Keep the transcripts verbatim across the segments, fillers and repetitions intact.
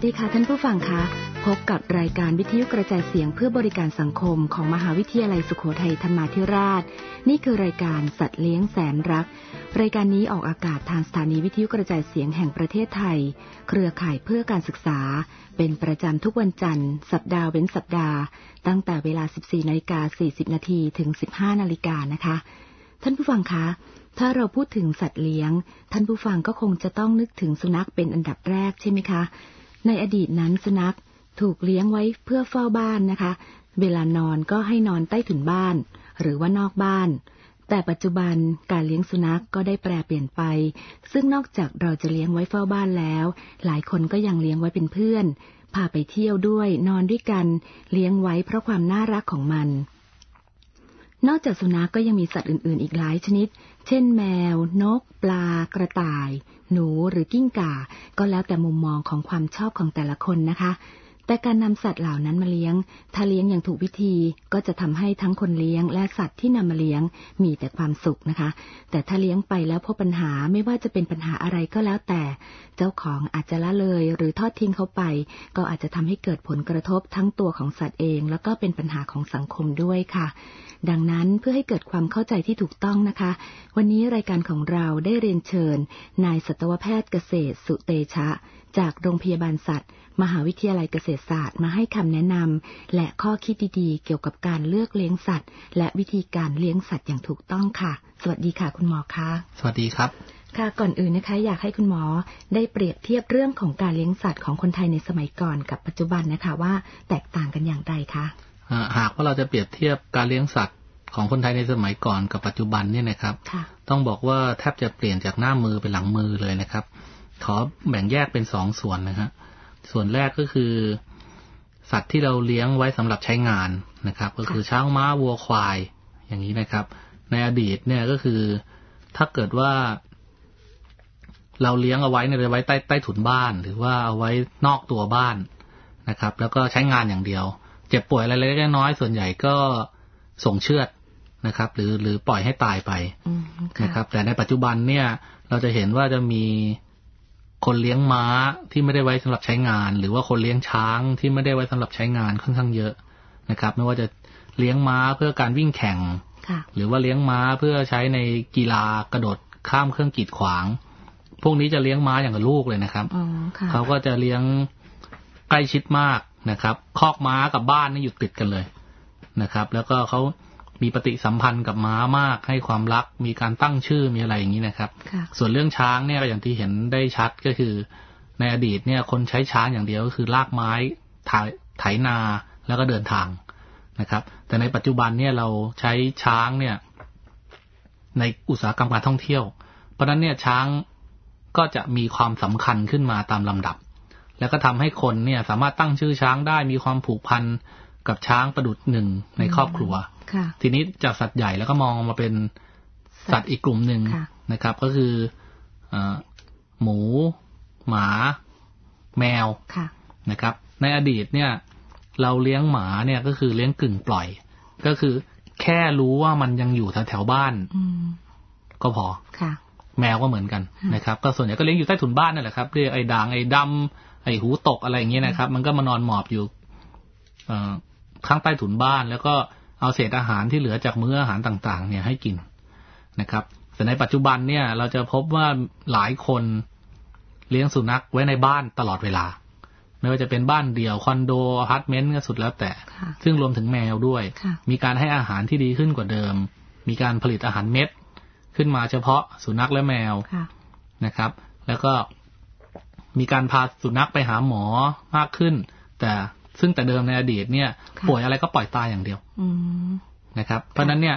ดีค่ะท่านผู้ฟังคะพบกับรายการวิทยุกระจายเสียงเพื่อบริการสังคมของมหาวิทยาลัยสุโขทัยธรรมาธิราชนี่คือรายการสัตว์เลี้ยงแสนรักรายการนี้ออกอากาศทางสถานีวิทยุกระจายเสียงแห่งประเทศไทยเครือข่ายเพื่อการศึกษาเป็นประจำทุกวันจันทร์สัปดาห์เว้นสัปดาห์ตั้งแต่เวลา สิบสี่นาฬิกาสี่สิบนาทีถึง สิบห้านาฬิกานะคะท่านผู้ฟังคะถ้าเราพูดถึงสัตว์เลี้ยงท่านผู้ฟังก็คงจะต้องนึกถึงสุนัขเป็นอันดับแรกใช่ไหมคะในอดีตนั้นสุนัขถูกเลี้ยงไว้เพื่อเฝ้าบ้านนะคะเวลานอนก็ให้นอนใต้ถุนบ้านหรือว่านอกบ้านแต่ปัจจุบันการเลี้ยงสุนัขก็ได้แปรเปลี่ยนไปซึ่งนอกจากเราจะเลี้ยงไว้เฝ้าบ้านแล้วหลายคนก็ยังเลี้ยงไว้เป็นเพื่อนพาไปเที่ยวด้วยนอนด้วยกันเลี้ยงไว้เพราะความน่ารักของมันนอกจากสุนัขก็ยังมีสัตว์อื่นๆอีกหลายชนิดเช่นแมวนกปลากระต่ายหนูหรือกิ้งก่าก็แล้วแต่มุมมองของความชอบของแต่ละคนนะคะแต่การนำสัตว์เหล่านั้นมาเลี้ยงถ้าเลี้ยงอย่างถูกวิธีก็จะทำให้ทั้งคนเลี้ยงและสัตว์ที่นำมาเลี้ยงมีแต่ความสุขนะคะแต่ถ้าเลี้ยงไปแล้วพบปัญหาไม่ว่าจะเป็นปัญหาอะไรก็แล้วแต่เจ้าของอาจจะละเลยหรือทอดทิ้งเขาไปก็อาจจะทำให้เกิดผลกระทบทั้งตัวของสัตว์เองแล้วก็เป็นปัญหาของสังคมด้วยค่ะดังนั้นเพื่อให้เกิดความเข้าใจที่ถูกต้องนะคะวันนี้รายการของเราได้เรียนเชิญนายสัตวแพทย์เกษตรสุเตชะจากโรงพยาบาลสัตว์มหาวิทยาลัยเกษตรศาสตร์มาให้คำแนะนำและข้อคิดดีๆเกี่ยวกับการเลือกเลี้ยงสัตว์และวิธีการเลี้ยงสัตว์อย่างถูกต้องค่ะสวัสดีค่ะคุณหมอคะสวัสดีครับค่ะก่อนอื่นนะคะอยากให้คุณหมอได้เปรียบเทียบเรื่องของการเลี้ยงสัตว์ของคนไทยในสมัยก่อนกับปัจจุบันนะคะว่าแตกต่างกันอย่างไรคะหากว่าเราจะเปรียบเทียบการเลี้ยงสัตว์ของคนไทยในสมัยก่อนกับปัจจุบันเนี่ยนะครับต้องบอกว่าแทบจะเปลี่ยนจากหน้ามือเป็นหลังมือเลยนะครับขอแบ่งแยกเป็นสองส่วนนะฮะส่วนแรกก็คือสัตว์ที่เราเลี้ยงไว้สำหรับใช้งานนะครับก็คือช้างม้าวัวควายอย่างนี้นะครับในอดีตเนี่ยก็คือถ้าเกิดว่าเราเลี้ยงเอาไว้เนี่ยไว้ใต้ใต้ถุนบ้านหรือว่าเอาไว้นอกตัวบ้านนะครับแล้วก็ใช้งานอย่างเดียวเจ็บป่วยอะไรเล็กๆน้อยๆส่วนใหญ่ก็ส่งเชือดนะครับหรือหรือปล่อยให้ตายไปนะครับแต่ในปัจจุบันเนี่ยเราจะเห็นว่าจะมีคนเลี้ยงม้าที่ไม่ได้ไว้สำหรับใช้งานหรือว่าคนเลี้ยงช้างที่ไม่ได้ไว้สำหรับใช้งานค่อนข้างเยอะนะครับไม่ว่าจะเลี้ยงม้าเพื่อการวิ่งแข่งหรือว่าเลี้ยงม้าเพื่อใช้ในกีฬากระโดดข้ามเครื่องกีดขวางพวกนี้จะเลี้ยงม้าอย่างกับลูกเลยนะครับเขาก็จะเลี้ยงใกล้ชิดมากนะครับคอกม้ากับบ้านนี่อยู่ติดกันเลยนะครับแล้วก็เขามีปฏิสัมพันธ์กับม้ามากให้ความรักมีการตั้งชื่อมีอะไรอย่างนี้นะครับส่วนเรื่องช้างเนี่ยอย่างที่เห็นได้ชัดก็คือในอดีตเนี่ยคนใช้ช้างอย่างเดียวก็คือลากไม้ไถนาแล้วก็เดินทางนะครับแต่ในปัจจุบันเนี่ยเราใช้ช้างเนี่ยในอุตสาหกรรมการท่องเที่ยวเพราะฉะนั้นเนี่ยช้างก็จะมีความสำคัญขึ้นมาตามลำดับแล้วก็ทำให้คนเนี่ยสามารถตั้งชื่อช้างได้มีความผูกพันกับช้างประดุจหนึ่งในครอบครัวทีนี้จากสัตว์ใหญ่แล้วก็มองมาเป็นสัตว์อีกกลุ่มหนึ่งนะครับก็คือหมูหมาแมวนะครับในอดีตเนี่ยเราเลี้ยงหมาเนี่ยก็คือเลี้ยงกึ่งปล่อยก็คือแค่รู้ว่ามันยังอยู่แถวๆบ้านก็พอแมวก็เหมือนกันนะครับก็ส่วนใหญ่ก็เลี้ยงอยู่ใต้ถุนบ้านนั่นแหละครับเรียกไอ้ด่างไอ้ดำไอ้หูตกอะไรอย่างเงี้ยนะครับมันก็มานอนหมอบอยู่ข้างใต้ถุนบ้านแล้วก็เอาเศษอาหารที่เหลือจากมื้ออาหารต่างๆเนี่ยให้กินนะครับแต่ในปัจจุบันเนี่ยเราจะพบว่าหลายคนเลี้ยงสุนัขไว้ในบ้านตลอดเวลาไม่ว่าจะเป็นบ้านเดี่ยวคอนโดอพาร์ตเมนต์ก็สุดแล้วแต่ซึ่งรวมถึงแมวด้วยมีการให้อาหารที่ดีขึ้นกว่าเดิมมีการผลิตอาหารเม็ดขึ้นมาเฉพาะสุนัขและแมวนะครับแล้วก็มีการพาสุนัขไปหาหมอมากขึ้นแต่ซึ่งแต่เดิมในอดีตเนี่ยป่วยอะไรก็ปล่อยตายอย่างเดียวนะครับเพราะนั้นเนี่ย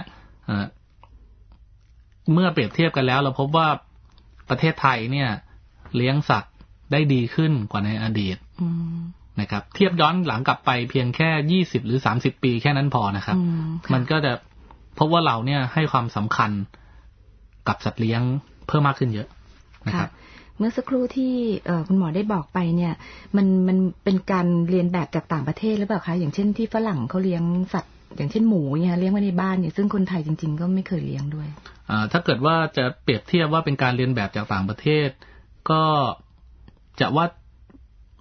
เมื่อเปรียบเทียบกันแล้วเราพบว่าประเทศไทยเนี่ยเลี้ยงสัตว์ได้ดีขึ้นกว่าในอดีตนะครับเทียบย้อนหลังกลับไปเพียงแค่ยี่สิบหรือสามสิบปีแค่นั้นพอนะครับมันก็จะพบว่าเราเนี่ยให้ความสำคัญกับสัตว์เลี้ยงเพิ่มมากขึ้นเยอะนะครับเมื่อสักครู่ที่คุณหมอได้บอกไปเนี่ยมันมันเป็นการเรียนแบบจากต่างประเทศหรือเปล่าคะอย่างเช่นที่ฝรั่งเขาเลี้ยงสัตว์อย่างเช่นหมูเนี่ยเลี้ยงไว้ในบ้านเนี่ยซึ่งคนไทยจริงๆก็ไม่เคยเลี้ยงด้วยถ้าเกิดว่าจะเปรียบเทียบว่าเป็นการเรียนแบบจากต่างประเทศก็จะว่า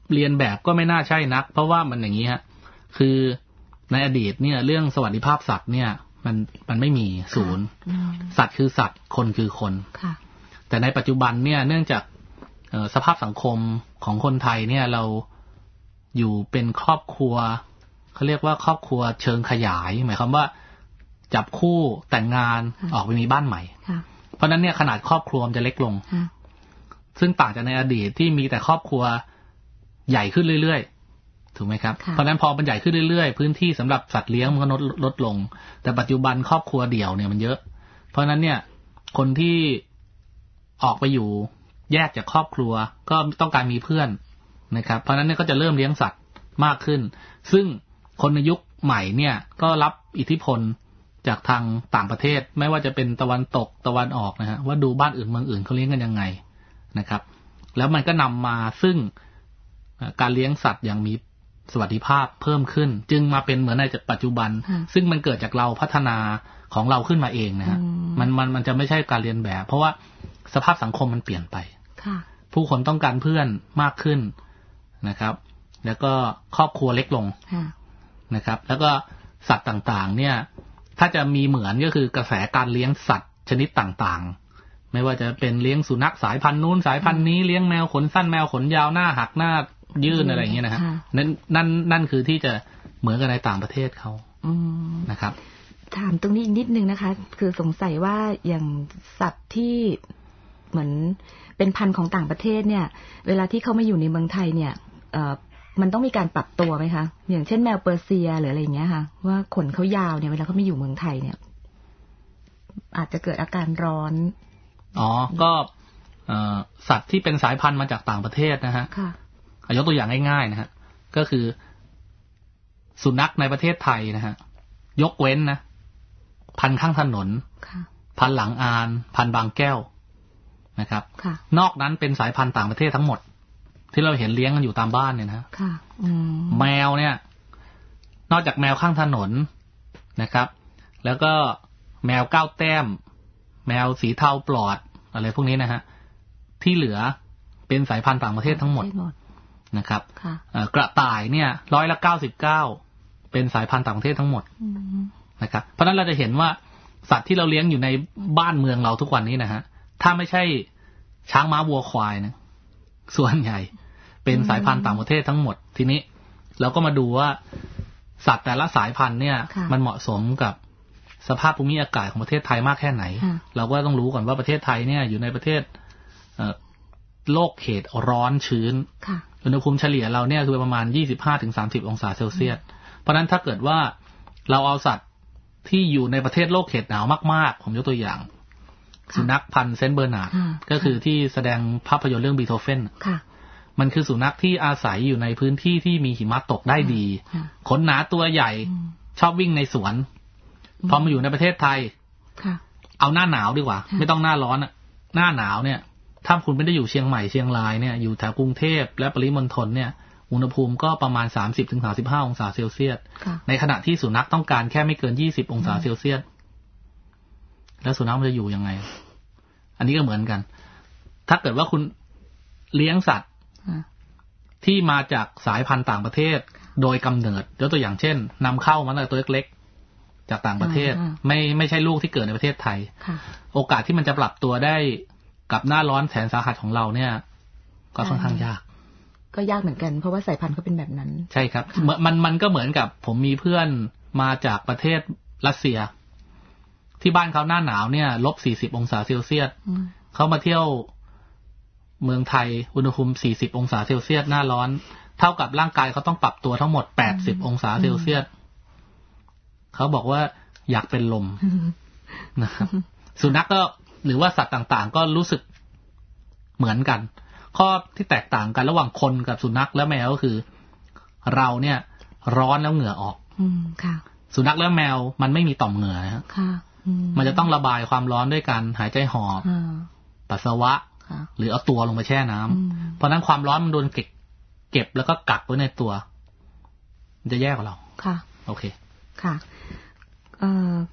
เรียนแบบก็ไม่น่าใช่นักเพราะว่ามันอย่างนี้ฮะคือในอดีตเนี่ยเรื่องสวัสดิภาพสัตว์เนี่ยมันมันไม่มีศูนย์สัตว์คือสัตว์คนคือคนแต่ในปัจจุบันเนี่ยเนื่องจากสภาพสังคมของคนไทยเนี่ยเราอยู่เป็นครอบครัวเขาเรียกว่าครอบครัวเชิงขยายหมายความว่าจับคู่แต่งงานออกไปมีบ้านใหม่เพราะนั้นเนี่ยขนาดครอบครัวมันจะเล็กลงซึ่งต่างจากในอดีตที่มีแต่ครอบครัวใหญ่ขึ้นเรื่อยๆถูกไหมครับเพราะนั้นพอมันใหญ่ขึ้นเรื่อยๆพื้นที่สำหรับสัตว์เลี้ยงมันก็ลดลดลงแต่ปัจจุบันครอบครัวเดี่ยวเนี่ยมันเยอะเพราะฉะนั้นเนี่ยคนที่ออกไปอยู่แยกจากครอบครัวก็ต้องการมีเพื่อนนะครับเพราะฉะนั้นเนี่ยก็จะเริ่มเลี้ยงสัตว์มากขึ้นซึ่งคนในยุคใหม่เนี่ยก็รับอิทธิพลจากทางต่างประเทศไม่ว่าจะเป็นตะวันตกตะวันออกนะฮะว่าดูบ้านอื่นเมืองอื่นเขาเลี้ยงกันยังไงนะครับแล้วมันก็นำมาซึ่งการเลี้ยงสัตว์อย่างมีสวัสดิภาพเพิ่มขึ้นจึงมาเป็นเหมือนในปัจจุบันซึ่งมันเกิดจากเราพัฒนาของเราขึ้นมาเองนะฮะมันมันมันจะไม่ใช่การเรียนแบบเพราะว่าสภาพสังคมมันเปลี่ยนไปผู้คนต้องการเพื่อนมากขึ้นนะครับแล้วก็ครอบครัวเล็กลงนะครับแล้วก็สัตว์ต่างๆเนี่ยถ้าจะมีเหมือนก็คือกระแสการเลี้ยงสัตว์ชนิดต่างๆไม่ว่าจะเป็นเลี้ยงสุนัขสายพันธุ์นู้นสายพันธุ์นี้เลี้ยงแมวขนสั้นแมวขนยาวหน้าหักหน้ายื่นอะไรอย่างเงี้ยนะฮะนั่นนั่นนั่นคือที่จะเหมือนกับในต่างประเทศเขานะครับถามตรงนี้อีกนิดนึงนะคะคือสงสัยว่าอย่างสัตว์ที่เหมือนเป็นพันธุ์ของต่างประเทศเนี่ยเวลาที่เขามาอยู่ในเมืองไทยเนี่ยเอ่อมันต้องมีการปรับตัวไหมคะอย่างเช่นแมวเปอร์เซียหรืออะไรอย่างเงี้ยค่ะว่าขนเขายาวเนี่ยเวลาเขาไม่อยู่เมืองไทยเนี่ยอาจจะเกิดอาการร้อนอ๋อก็สัตว์ที่เป็นสายพันธุ์มาจากต่างประเทศนะฮะยกตัวอย่างง่ายๆนะฮะก็คือสุนัขในประเทศไทยนะฮะยกเว้นนะพันธุ์ข้างถนนพันธุ์หลังอานพันธุ์บางแก้วนะครับนอกนั้นเป็นสายพันธุ์ต่างประเทศทั้งหมดที่เราเห็นเลี้ยงกันอยู่ตามบ้านเนี่ยนะแมวเนี่ยนอกจากแมวข้างถนนนะครับแล้วก็แมวเก้าแต้มแมวสีเทาปลอดอะไรพวกนี้นะฮะที่เหลือเป็นสายพันธุ์ต่างประเทศทั้งหมดนะครับกระต่ายเนี่ยร้อยละเก้าสิบเก้าเป็นสายพันธุ์ต่างประเทศทั้งหมดนะครับเพราะฉะนั้นเราจะเห็นว่าสัตว์ที่เราเลี้ยงอยู่ในบ้านเมืองเราทุกวันนี้นะฮะถ้าไม่ใช่ช้างม้าวัวควายนะส่วนใหญ่เป็นสายพันธุ์ต่างประเทศทั้งหมดทีนี้เราก็มาดูว่าสัตว์แต่ละสายพันธุ์เนี่ยมันเหมาะสมกับสภาพภูมิอากาศของประเทศไทยมากแค่ไหนเราก็ต้องรู้ก่อนว่าประเทศไทยเนี่ยอยู่ในประเทศโลกเขตร้อนชื้นอุณหภูมิเฉลี่ยเราเนี่ยคือประมาณ ยี่สิบห้าถึงสามสิบ องศาเซลเซียสเพราะฉะนั้นถ้าเกิดว่าเราเอาสัตว์ที่อยู่ในประเทศโลกเขตหนาวมากๆผมยกตัวอย่างสุนัขพันธุ์เซนต์เบอร์นาร์ดก็คือที่แสดงภาพยนตร์เรื่องบีโธเฟนมันคือสุนัขที่อาศัยอยู่ในพื้นที่ที่มีหิมะตกได้ดีขนหนาตัวใหญ่ชอบวิ่งในสวนพอมาอยู่ในประเทศไทยเอาหน้าหนาวดีกว่าไม่ต้องหน้าร้อนอะหน้าหนาวเนี่ยถ้าคุณไม่ได้อยู่เชียงใหม่เชียงรายเนี่ยอยู่แถวกรุงเทพและปริมณฑลเนี่ยอุณหภูมิก็ประมาณ สามสิบถึงสามสิบห้า องศาเซลเซียสในขณะที่สุนัขต้องการแค่ไม่เกินยี่สิบองศาเซลเซียสแล้วสุนัขมันจะอยู่ยังไงอันนี้ก็เหมือนกันถ้าเกิดว่าคุณเลี้ยงสัตว์ที่มาจากสายพันธุ์ต่างประเทศโดยกำเนิดยกตัวอย่างเช่นนำเข้ามาตั้งแต่ตัวเล็กๆจากต่างประเทศไม่ไม่ใช่ลูกที่เกิดในประเทศไทยโอกาสที่มันจะปรับตัวได้กับหน้าร้อนแสนสาหัสของเราเนี่ยก็ค่อนข้างยากก็ยากเหมือนกันเพราะว่าสายพันธุ์เขาเป็นแบบนั้นใช่ครับมันมันก็เหมือนกับผมมีเพื่อนมาจากประเทศรัสเซียที่บ้านเขาหน้าหนาวเนี่ยลบสี่สิบองศาเซลเซียสเขามาเที่ยวเมืองไทยอุณหภูมิสี่สิบองศาเซลเซียสหน้าร้อนเท่ากับร่างกายเขาต้องปรับตัวทั้งหมดแปดสิบองศาเซลเซียสเขาบอกว่าอยากเป็นลมนะครับสุนัขก็หรือว่าสัตว์ต่างๆก็รู้สึกเหมือนกันข้อที่แตกต่างกันระหว่างคนกับสุนัขและแมวก็คือเราเนี่ยร้อนแล้วเหงื่อออกสุนัขและแมวมันไม่มีต่อมเหงื่อนะมันจะต้องระบายความร้อนด้วยการหายใจหอบปัสสาวะหรือเอาตัวลงไปแช่น้ำเพราะนั้นความร้อนมันโดนเก็บเก็บแล้วก็กักไว้ในตัวมันจะแย่กว่าเราค่ะโอเคค่ะเอ่อ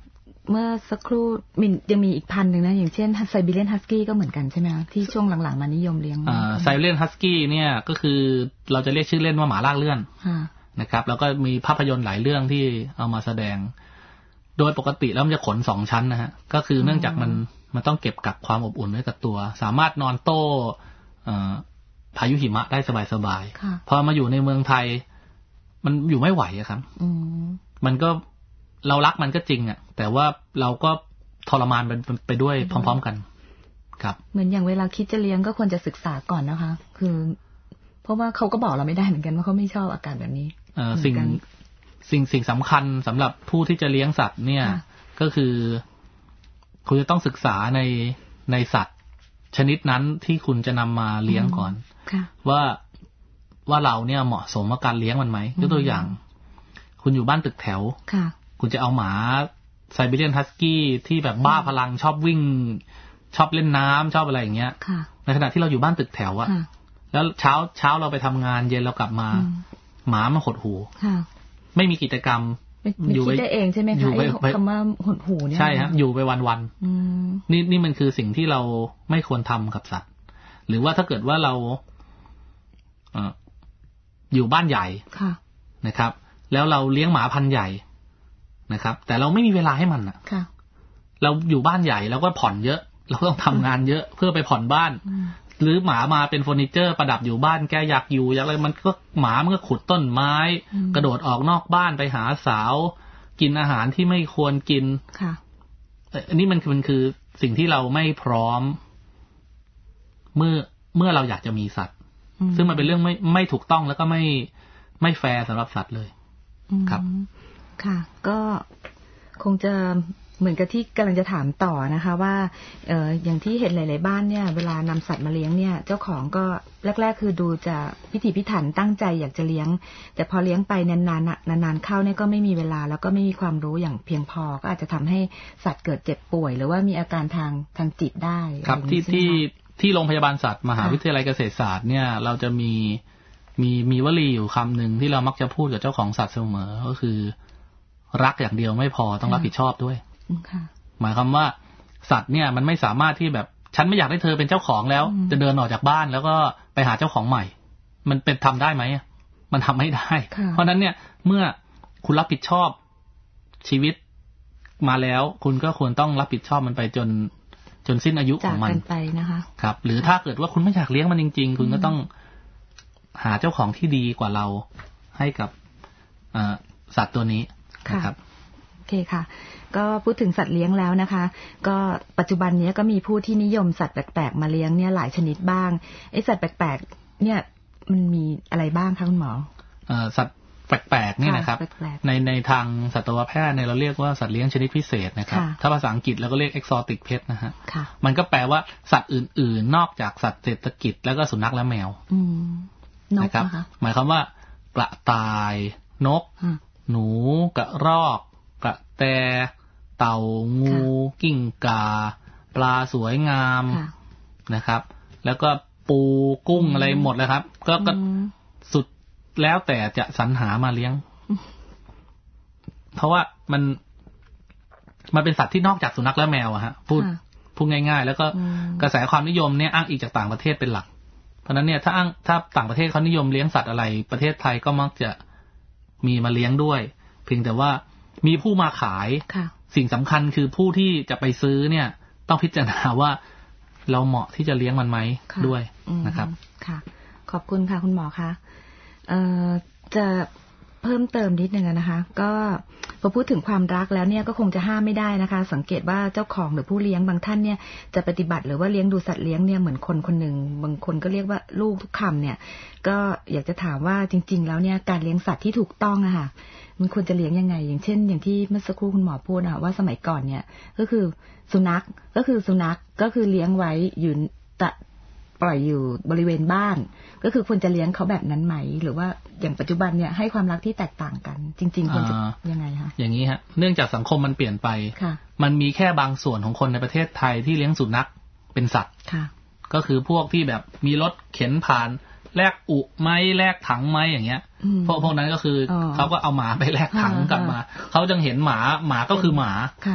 เมื่อสักครู่มินยังมีอีกพันหนึ่งนะอย่างเช่นไซบีเรียนฮัสกี้ก็เหมือนกันใช่ไหมคะที่ช่วงหลังๆมานิยมเลี้ยงไซบีเรียนฮัสกี้เนี่ยก็คือเราจะเรียกชื่อเล่นว่าหมาลากเลื่อนนะครับแล้วก็มีภาพยนตร์หลายเรื่องที่เอามาแสดงโดยปกติแล้วมันจะขนสองชั้นนะฮะก็คือเนื่องจากมันมันต้องเก็บกักความอบอุ่นไว้กับตัวสามารถนอนโต้พายุหิมะได้สบายๆพอมาอยู่ในเมืองไทยมันอยู่ไม่ไหวอะครับมันก็เรารักมันก็จริงอ่ะแต่ว่าเราก็ทรมานไปไปด้วยพร้อมๆกันครับเหมือนอย่างเวลาคิดจะเลี้ยงก็ควรจะศึกษาก่อนนะคะคือเพราะว่าเขาก็บอกเราไม่ได้เหมือนกันว่าเขาไม่ชอบอากาศแบบนี้เออสิ่งสิ่งสิ่งสำคัญสำหรับผู้ที่จะเลี้ยงสัตว์เนี่ยก็คือคุณจะต้องศึกษาในในสัตว์ชนิดนั้นที่คุณจะนำมาเลี้ยงก่อนว่าว่าเราเนี่ยเหมาะสมกับการเลี้ยงมันไหมยกตัวอย่างคุณอยู่บ้านตึกแถวคุณจะเอาหมาไซบีเรียนฮัสกี้ที่แบบบ้าพลังชอบวิ่งชอบเล่นน้ำชอบอะไรอย่างเงี้ยในขณะที่เราอยู่บ้านตึกแถวอะแล้วเช้าเช้าเราไปทำงานเย็นเรากลับมาหมามันหดหูไม่มีกิจกรรมอยู่คิดได้เองใช่ไหมคะคำว่าหดหูเนี่ยใช่ฮะอยู่ไปวันๆนี่นี่มันคือสิ่งที่เราไม่ควรทำกับสัตว์หรือว่าถ้าเกิดว่าเราเอ่ออยู่บ้านใหญ่นะครับแล้วเราเลี้ยงหมาพันธุ์ใหญ่นะครับแต่เราไม่มีเวลาให้มันอ่ะเราอยู่บ้านใหญ่เราก็ผ่อนเยอะเราต้องทำงานเยอะเพื่อไปผ่อนบ้านหรือหมามาเป็นเฟอร์นิเจอร์ประดับอยู่บ้านแกอยากอยู่อยากอะไรมันก็หมามันก็ขุดต้นไม้กระโดดออกนอกบ้านไปหาสาวกินอาหารที่ไม่ควรกินอันนี้มันคือมันคือสิ่งที่เราไม่พร้อมเมื่อเมื่อเราอยากจะมีสัตว์ซึ่งมันเป็นเรื่องไม่ไม่ถูกต้องแล้วก็ไม่ไม่แฟร์สำหรับสัตว์เลยครับค่ะก็คงจะเหมือนกับที่กำลังจะถามต่อนะคะว่าเอออย่างที่เห็นหลายๆบ้านเนี่ยเวลานำสัตว์มาเลี้ยงเนี่ยเจ้าของก็แรกๆคือดูจะพิถีพิถันตั้งใจอยากจะเลี้ยงแต่พอเลี้ยงไปนานๆนานๆเข้าเนี่ยก็ไม่มีเวลาแล้วก็ไม่มีความรู้อย่างเพียงพอก็อาจจะทำให้สัตว์เกิดเจ็บป่วยหรือว่ามีอาการทางทางจิตได้ครับที่ที่ที่โรงพยาบาลสัตว์มหาวิทยาลัยเกษตรศาสตร์เนี่ยเราจะมีมีมีวลีอยู่คำหนึ่งที่เรามักจะพูดกับเจ้าของสัตว์เสมอก็คือรักอย่างเดียวไม่พอต้องรับผิดชอบด้วยหมายความว่าสัตว์เนี่ยมันไม่สามารถที่แบบฉันไม่อยากให้เธอเป็นเจ้าของแล้วจะเดินออกจากบ้านแล้วก็ไปหาเจ้าของใหม่มันเป็นทำได้ไหมมันทำไม่ได้เพราะนั้นเนี่ยเมื่อคุณรับผิดชอบชีวิตมาแล้วคุณก็ควรต้องรับผิดชอบมันไปจนจนสิ้นอายุของมันไปนะคะครับหรือถ้าเกิดว่าคุณไม่อยากเลี้ยงมันจริงๆคุณก็ต้องหาเจ้าของที่ดีกว่าเราให้กับสัตว์ตัวนี้นะครับโอเคค่ะก็พูดถึงสัตว์เลี้ยงแล้วนะคะก็ปัจจุบันนี้ก็มีผู้ที่นิยมสัตว์แปลกๆมาเลี้ยงเนี่ยหลายชนิดบ้างไอ้สัตว์แปลกๆเนี่ยมันมีอะไรบ้างคะคุณหมอเอ่อสัตว์แปลกๆนี่นะครับในในทางสัตวแพทย์เนี่ยเราเรียกว่าสัตว์เลี้ยงชนิดพิเศษนะครับถ้าภาษาอังกฤษเราก็เรียก exotic pet นะฮะมันก็แปลว่าสัตว์อื่นๆนอกจากสัตว์เศรษฐกิจแล้วก็สุนัขและแมวนะครับหมายความว่ากระต่ายนกหนูกระรอกกระแตเต่างูกิ้งก่าปลาสวยงามนะครับแล้วก็ปูกุ้งอะไรหมดเลยครับก็ก็สุดแล้วแต่จะสรรหามาเลี้ยงเพราะว่ามันมันเป็นสัตว์ที่นอกจากสุนัขและแมวอะฮะพูดพูดง่ายๆแล้วก็กระแสความนิยมเนี่ยอ้างอิงจากต่างประเทศเป็นหลักเพราะนั้นเนี่ยถ้าอ้างถ้าต่างประเทศเขานิยมเลี้ยงสัตว์อะไรประเทศไทยก็มักจะมีมาเลี้ยงด้วยเพียงแต่ว่ามีผู้มาขายสิ่งสำคัญคือผู้ที่จะไปซื้อเนี่ยต้องพิจารณาว่าเราเหมาะที่จะเลี้ยงมันไหมด้วยนะครับค่ะขอบคุณค่ะคุณหมอคะเอ่อจะเพิ่มเติมนิดนึงนะคะก็พอพูดถึงความรักแล้วเนี่ยก็คงจะห้ามไม่ได้นะคะสังเกตว่าเจ้าของหรือผู้เลี้ยงบางท่านเนี่ยจะปฏิบัติหรือว่าเลี้ยงดูสัตว์เลี้ยงเนี่ยเหมือนคนคนหนึ่งบางคนก็เรียกว่าลูกทุกคำเนี่ยก็อยากจะถามว่าจริงๆแล้วเนี่ยการเลี้ยงสัตว์ที่ถูกต้องอะค่ะมันควรจะเลี้ยงยังไงอย่างเช่นอย่างที่เมื่อสักครู่คุณหมอพูดอะว่าสมัยก่อนเนี่ยก็คือสุนัขก็คือสุนัขก็คือเลี้ยงไว้อยู่ตะปล่อยอยู่บริเวณบ้านก็คือควรจะเลี้ยงเขาแบบนั้นไหมหรือว่าอย่างปัจจุบันเนี่ยให้ความรักที่แตกต่างกันจริงๆควรจะยังไงคะอย่างนี้ฮะเนื่องจากสังคมมันเปลี่ยนไปมันมีแค่บางส่วนของคนในประเทศไทยที่เลี้ยงสุนัขเป็นสัตว์ก็คือพวกที่แบบมีรถเข็นผ่านแลกอุไม้แลกถังไม้อย่างเงี้ยพวกพวกนั้นก็คือเขาก็เอาหมาไปแลกถังกลับมาเขาจึงเห็นหมาหมาก็คือหมา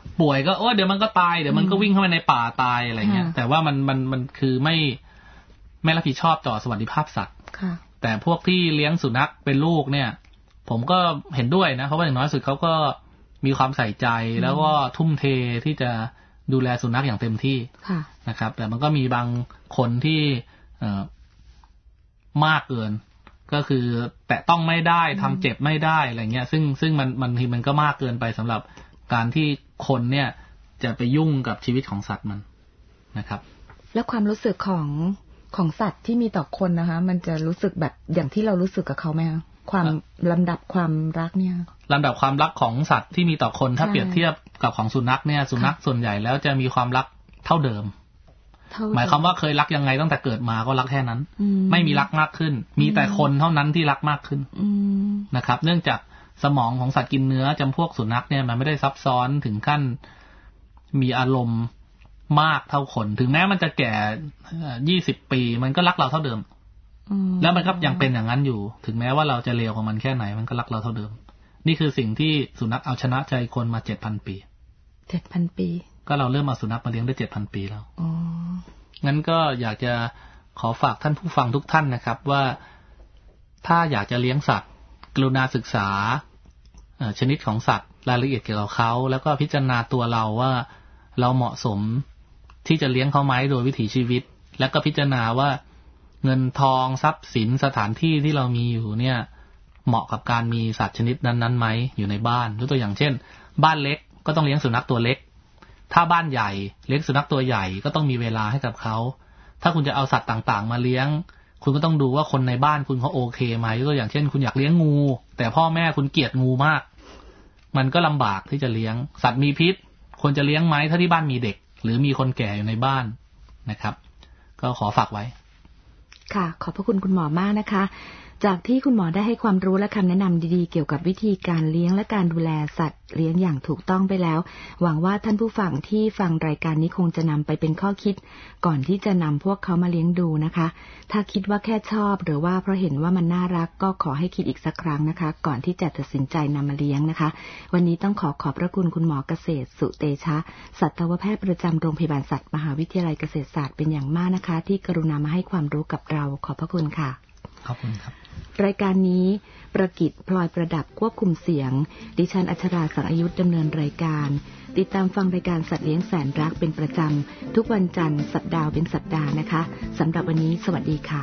ป่วยก็โอ้เดี๋ยวมันก็ตายเดี๋ยวมันก็วิ่งเข้าไปในป่าตายอะไรเงี้ยแต่ว่ามันมันมันคือไม่ไม่รับผิดชอบต่อสวัสดิภาพสัตว์แต่พวกที่เลี้ยงสุนัขเป็นลูกเนี่ยผมก็เห็นด้วยนะเพราะว่าอย่างน้อยสุดเขาก็มีความใส่ใจแล้วก็ทุ่มเทที่จะดูแลสุนัขอย่างเต็มที่นะครับแต่มันก็มีบางคนที่เอ่อมากเกินก็คือแตะต้องไม่ได้ทำเจ็บไม่ได้อะไรเงี้ยซึ่งซึ่งมันมันทีมันก็มากเกินไปสำหรับการที่คนเนี่ยจะไปยุ่งกับชีวิตของสัตว์มันนะครับแล้วความรู้สึกของของสัตว์ที่มีต่อคนนะคะมันจะรู้สึกแบบอย่างที่เรารู้สึกกับเขาไหมคะความลำดับความรักเนี่ยลำดับความรักของสัตว์ที่มีต่อคนถ้าเปรียบเทียบกับของสุนัขเนี่ยสุนัขส่วนใหญ่แล้วจะมีความรักเท่าเดิมหมายความว่าเคยรักยังไงตั้งแต่เกิดมาก็รักแค่นั้นไม่มีรักมากขึ้นมีแต่คนเท่านั้นที่รักมากขึ้นนะครับเนื่องจากสมองของสัตว์กินเนื้อจำพวกสุนัขเนี่ยมันไม่ได้ซับซ้อนถึงขั้นมีอารมณ์มากเท่าคนถึงแม้มันจะแก่ยี่สิบปีมันก็รักเราเท่าเดิมแล้วมันก็ยังเป็นอย่างนั้นอยู่ถึงแม้ว่าเราจะเลวกับมันแค่ไหนมันก็รักเราเท่าเดิมนี่คือสิ่งที่สุนัขเอาชนะใจคนมาเจ็ดพันปีเจ็ดพันปีก็เราเริ่มเอาสุนัขมาเลี้ยงได้เจ็ดพันปีแล้วงั้นก็อยากจะขอฝากท่านผู้ฟังทุกท่านนะครับว่าถ้าอยากจะเลี้ยงสัตว์กรุณาศึกษาชนิดของสัตว์รายละเอียดเกี่ยวกับเขาแล้วก็พิจารณาตัวเราว่าเราเหมาะสมที่จะเลี้ยงเขาไหมโดยวิถีชีวิตแล้วก็พิจารณาว่าเงินทองทรัพย์สินสถานที่ที่เรามีอยู่เนี่ยเหมาะกับการมีสัตว์ชนิดนั้นๆไหมอยู่ในบ้านยกตัวอย่างเช่นบ้านเล็กก็ต้องเลี้ยงสุนัขตัวเล็กถ้าบ้านใหญ่เลี้ยงสุนัขตัวใหญ่ก็ต้องมีเวลาให้กับเขาถ้าคุณจะเอาสัตว์ต่างๆมาเลี้ยงคุณก็ต้องดูว่าคนในบ้านคุณเขาโอเคไหมยกตัวอย่างเช่นคุณอยากเลี้ยงงูแต่พ่อแม่คุณเกลียดงูมากมันก็ลำบากที่จะเลี้ยงสัตว์มีพิษควรจะเลี้ยงไหมถ้าที่บ้านมีเด็กหรือมีคนแก่อยู่ในบ้านนะครับก็ขอฝากไว้ค่ะขอบพระคุณคุณหมอมากนะคะจากที่คุณหมอได้ให้ความรู้และคำแนะนำดีๆเกี่ยวกับวิธีการเลี้ยงและการดูแลสัตว์เลี้ยงอย่างถูกต้องไปแล้วหวังว่าท่านผู้ฟังที่ฟังรายการนี้คงจะนำไปเป็นข้อคิดก่อนที่จะนำพวกเขามาเลี้ยงดูนะคะถ้าคิดว่าแค่ชอบหรือว่าเพราะเห็นว่ามันน่ารักก็ขอให้คิดอีกสักครั้งนะคะก่อนที่จะตัดสินใจนำมาเลี้ยงนะคะวันนี้ต้องขอขอบพระคุณคุณหมอเกษตรสุเตชะสัตวแพทย์ประจำโรงพยาบาลสัตว์มหาวิทยาลัยเกษตรศาสตร์เป็นอย่างมากนะคะที่กรุณามาให้ความรู้กับเราขอบพระคุณค่ะขอบคุณครับรายการนี้ประกิตพลอยประดับควบคุมเสียงดิฉันอัชราสังอายุดำเนินรายการติดตามฟังรายการสัตว์เลี้ยงแสนรักเป็นประจำทุกวันจันทร์สัปดาห์เป็นสัปดาห์นะคะสำหรับวันนี้สวัสดีค่ะ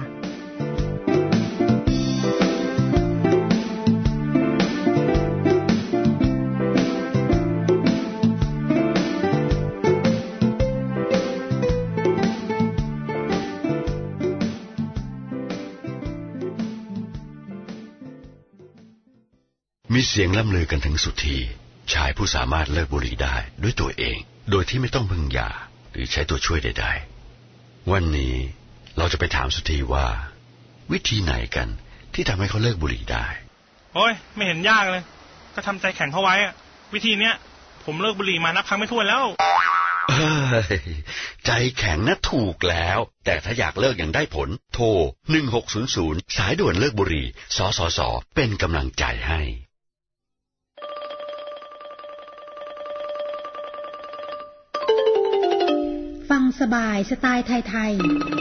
มีเสียงล่ำลือกันถึงสุธีชายผู้สามารถเลิกบุหรี่ได้ด้วยตัวเองโดยที่ไม่ต้องพึ่งยาหรือใช้ตัวช่วยใดๆวันนี้เราจะไปถามสุธีว่าวิธีไหนกันที่ทำให้เขาเลิกบุหรี่ได้โอ้ยไม่เห็นยากเลยก็ทำใจแข็งเข้าไว้อะวิธีเนี้ยผมเลิกบุหรี่มานับครั้งไม่ถ้วนแล้วเอ้ยใจแข็งนะถูกแล้วแต่ถ้าอยากเลิกอย่างได้ผลโทรหนึ่งหกศูนย์ศูนย์สายด่วนเลิกบุหรี่สสสเป็นกำลังใจให้ฟังสบายสไตล์ไทยๆ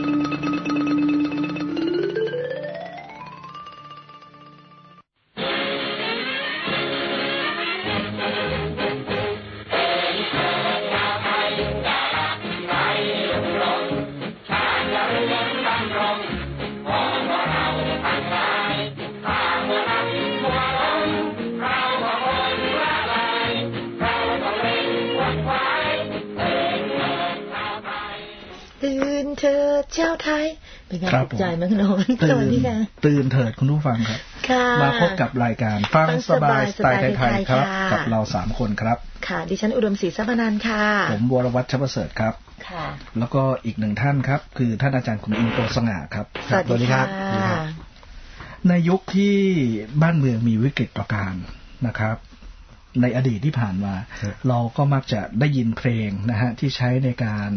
เจ้าไทยเป็นไงตกใจไหมคุณโน้นตื่นตื่นเถิดคุณผู้ฟังครับมาพบกับรายการฟังสบายสไตล์ไทยๆครับกับเราสามคนครับค่ะดิฉันอุดมศรีทรัพย์นันท์ค่ะผมวรวัฒน์ชประเสริฐครับค่ะแล้วก็อีกหนึ่งท่านครับคือท่านอาจารย์คุณอินโตสง่าครับสวัสดีครับในยุคที่บ้านเมืองมีวิกฤตต่อการนะครับในอดีตที่ผ่านมาเราก็มักจะได้ยินเพลงนะฮะที่ใช้ในการ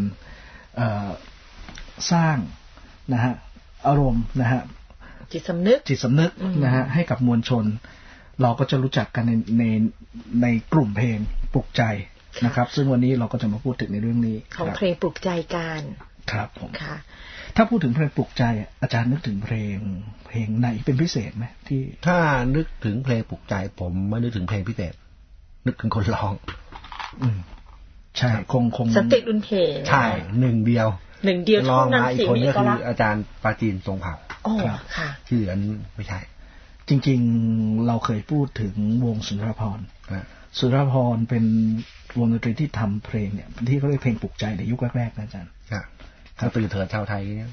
สร้างนะฮะอารมณ์นะฮะจิตสำนึกจิตสำนึกนะฮะให้กับมวลชนเราก็จะรู้จักกันในในในกลุ่มเพลงปลุกใจนะครับซึ่งวันนี้เราก็จะมาพูดถึงในเรื่องนี้ของเพลงปลุกใจกันครับผมค่ะถ้าพูดถึงเพลงปลุกใจอาจารย์นึกถึงเพลงเพลงไหนเป็นพิเศษไหมที่ถ้านึกถึงเพลงปลุกใจผมไม่นึกถึงเพลงพิเศษนึกถึงคนร้องอืมใช่คงคงสติรุนเพใช่หนึ่งเดียวหนึ่งเดียวเท่านั้นอีกคนก็คืออาจารย์ปาจีนทรงเผ่าอ๋อค่ะที่เหลือไม่ใช่จริงๆเราเคยพูดถึงวงสุนทรภรณ์สุนทรภรณ์เป็นวงดนตรีที่ทำเพลงเนี่ยที่เขาเรียกเพลงปลุกใจในยุคแรกๆนะอาจารย์ครับตื่นเถิดชาวไทยเนี่ย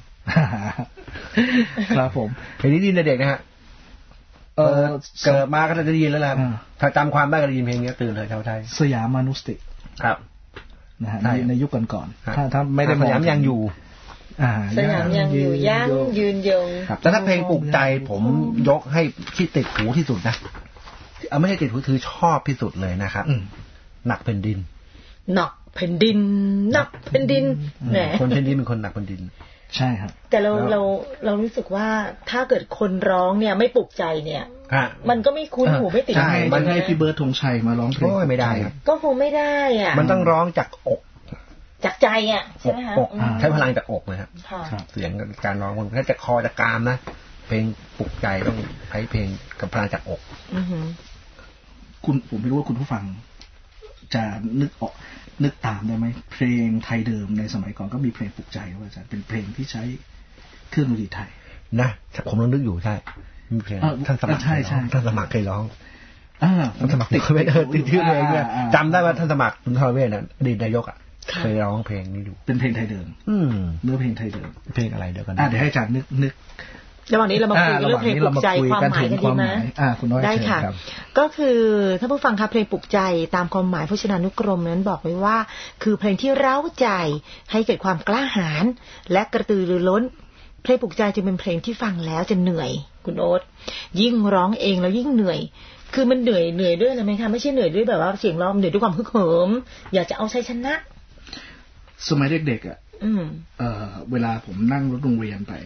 ครับผมเพลงนี้ดีเด็กนะฮะเออเกิดมาก็จะได้ยินแล้วแหละถ้าจำความได้ก็ได้ยินเพลงนี้ตื่นเถิดชาวไทยสยามมานุสติครับนะฮะในยุคก่อนๆถ้าถ้าไม่ได้สยามยังอยู่สยามยังอยู่ยั่งยืนยงแต่ถ้าเพลงปลุกใจผมยกให้ที่ติดหูที่สุดนะเอาไม่ใช่ติดหูคือชอบที่สุดเลยนะครับหนักแผ่นดินหนักแผ่นดินหนักแผ่นดินแหมคนแผ่นดินเป็นคนหนักแผ่นดินใช่ครับแต่เราเราเรารู้สึกว่าถ้าเกิดคนร้องเนี่ยไม่ปลุกใจเนี่ยมันก็ไม่คุ้นหูไม่ติดหูมันให้พี่เบิร์ดธงชัยมาร้องเพลงไม่ได้ก็คงไม่ได้อ่ะมันต้องร้องจากอกจากใจอ่ะใช่ไหมคะใช้พลังจากอกนะครับเสียงการร้องมันถ้าจะคอจะกามนะเพลงปลุกใจต้องใช้เพลงกับพลังจากอกคุณผมไม่รู้ว่าคุณผู้ฟังจะนึกออกนึกตามได้ไหมเพลงไทยเดิมในสมัยก่อนก็มีเพลงปลุกใจว่าจะเป็นเพลงที่ใช้เครื่องดนตรีไทยนะผมต้องนึกอยู่ใช่มีเพลงท่านสมัครใช่ใช่ท่านสมัครเคยร้องท่านสมัครติดเวทติดชื่อเพลงเนี่ยจำได้ว่าท่านสมัครสุนทรเวชน่ะอดีตนายกอ่ะเคยร้องเพลงนี้ดูเป็นเพลงไทยเดิมเนื้อเพลงไทยเดิมเพลงอะไรเดี๋ยวกันเดี๋ยวให้อาจารย์นึกนึกระหว่างนี้เรามาคุยเรื่องเพลงปลุกใจความหมายกันดีไหมได้ค่ะก็คือถ้าผู้ฟังคะเพลงปลุกใจตามความหมายพจนานุกรมนั้นบอกไว้ว่าคือเพลงที่เร้าใจให้เกิดความกล้าหาญและกระตือรือร้นเพลงปลุกใจจึงเป็นเพลงที่ฟังแล้วจะเหนื่อยคุณโอ๊ตยิ่งร้องเองแล้วยิ่งเหนื่อยคือมันเหนื่อยเหนื่อยด้วยอะไรไหมคะไม่ใช่เหนื่อยด้วยแบบว่าเสียงร้องเหนื่อยด้วยความฮึกเหิมอยากจะเอาชัยชนะสมัยเด็กๆอ่ะเวลาผมนั่งรถโรงเรียนไป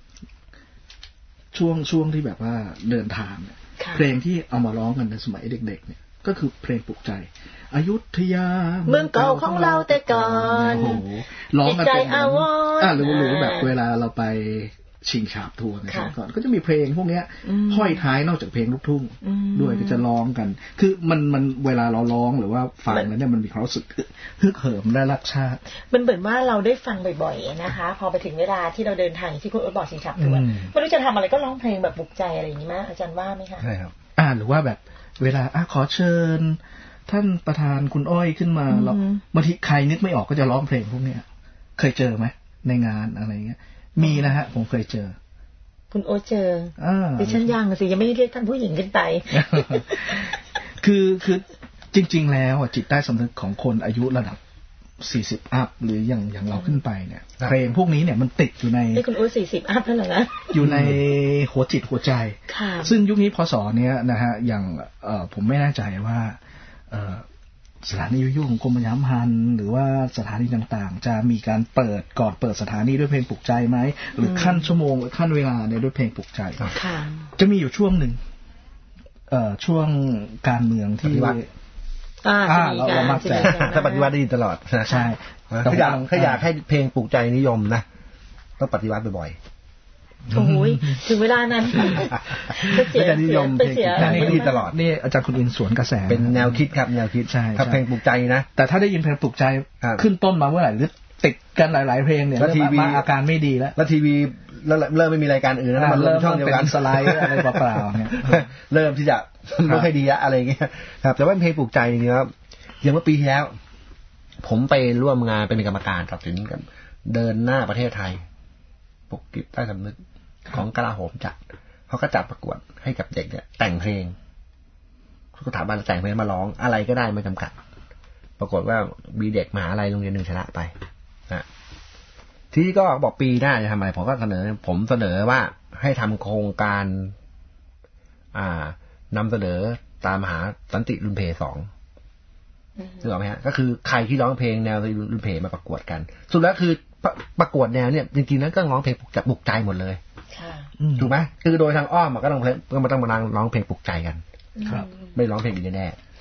ช่วงช่วงที่แบบว่าเดินทางเนี่ยเพลงที่เอามาร้องกันในสมัยเด็กๆเนี่ยก็คือเพลงปลุกใจอยุธยาเมืองเก่าของเราแต่ก่อนโอ้โหร้องกันเป็นอ่าหรือหรือแบบเวลาเราไปชิงฉาบทัวร์ในสมัยก่อนก็จะมีเพลงพวกเนี้ยห้อยท้ายนอกจากเพลงลูกทุ่งด้วยก็จะร้องกันคือมันมันเวลาเราร้องหรือว่าฟังแล้วเนี่ยมันมีความรู้สึกฮึกเหิมและรักชาติมันเหมือนว่าเราได้ฟังบ่อยๆนะคะพอไปถึงเวลาที่เราเดินทางที่คุณโอ๊ตบอกชิงฉาบทัวร์ไม่รู้จะทำอะไรก็ร้องเพลงแบบปลุกใจอะไรอย่างนี้มั้ยอาจารย์ว่าไหมคะใช่ครับอ่าหรือว่าแบบเวลาอ่ะขอเชิญท่านประธานคุณอ้อยขึ้นมาแล้วบางทีใครนึกไม่ออกก็จะร้องเพลงพวกเนี้ยเคยเจอไหมในงานอะไรเงี้ยมีนะฮะผมเคยเจอคุณโอเจอดิฉันยังสิยังไม่ได้เรียกท่านผู้หญิงขึ้นไปคือคือจริงๆแล้วจิตใต้สำนึกของคนอายุระดับสี่สิบอัพหรืออย่างอย่างเราขึ้นไปเนี่ยเพลงพวกนี้เนี่ยมันติดอยู่ในไอ้คุณโอสี่สิบอัพนั่นแหละนะอยู่ในหัวจิตหัวใจซึ่งยุคนี้พศเนี้ยนะฮะอย่างเอ่อผมไม่แน่ใจว่าเอ่อสถานีวิทยุของกรมประชาสัมพันธ์หรือว่าสถานีต่างๆจะมีการเปิดก่อนเปิดสถานีด้วยเพลงปลุกใจไหมหรือขั้นชั่วโมงหรือขั้นเวลาเนี่ยด้วยเพลงปลุกใจจะมีอยู่ช่วงหนึ่งเอ่อช่วงการเมืองที่อ่าเราเรามักจะถ้าปฏิวัติได้ยินตลอดใช่ถ้าอยากถ้าอยากให้เพลงปลุกใจนิยมนะต้องปฏิวัติบ่อยโอ้ยถึงเวลานั้นอาจารย์นิยมเพลงไม่ดีตลอดนี่อาจารย์คุณอินสวนกระแสเป็นแนวคิดครับแนวคิดใช่ถ้าเพลงปลุกใจนะแต่ถ้าได้ยินเพลงปลุกใจขึ้นต้นมาเมื่อไหร่หรือติดกันหลายๆเพลงเนี่ยแล้วทีวีอาการไม่ดีแล้วแล้วทีวีเริ่มไม่มีรายการอื่นแล้วมันเริ่มช่องเดียวกันสไลด์อะไรเปล่าๆเนี่ยเริ่มที่จะไม่ค่อยดีละอะไรอย่างเงี้ยครับแต่ว่าเพลงปลุกใจจริงๆครับอย่างเมื่อปีที่แล้วผมไปร่วมงานเป็นกรรมการตัดสินกันเดินหน้าประเทศไทยปลุกจิตใต้สำนึกของกลาโหมจัดเขาก็จัดประกวดให้กับเด็กเนี่ยแต่งเพลงสถาบันแต่งเพลงมาร้องอะไรก็ได้ไม่จำกัดปรากฏว่ามีเด็กมหาลัยโรงเรียนหนึ่งชนะไปนะที่ก็บอกปีหน้าจะทำอะไรผมก็เสนอผมเสนอว่าให้ทำโครงการอ่านำเสนอตามหาสันติรุนเพสองถูกไหมฮะก็คือใครที่ร้องเพลงแนวรุนเพมาประกวดกันสุดแล้วคือประกวดแนวเนี่ยจริงๆแล้วก็ร้องเพลงปลุกใจหมดเลยถูกไหมคือโดยทางอ้อมก็ต้องก็มาต้องมาร้องเพลงปลุกใจกันไม่ร้องเพลงอื่นแน่